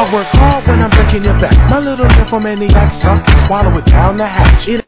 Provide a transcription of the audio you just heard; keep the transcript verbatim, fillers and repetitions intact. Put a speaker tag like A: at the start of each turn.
A: I work hard when I'm breaking your back. My little nymphomaniac suck, swallow it down the hatch. It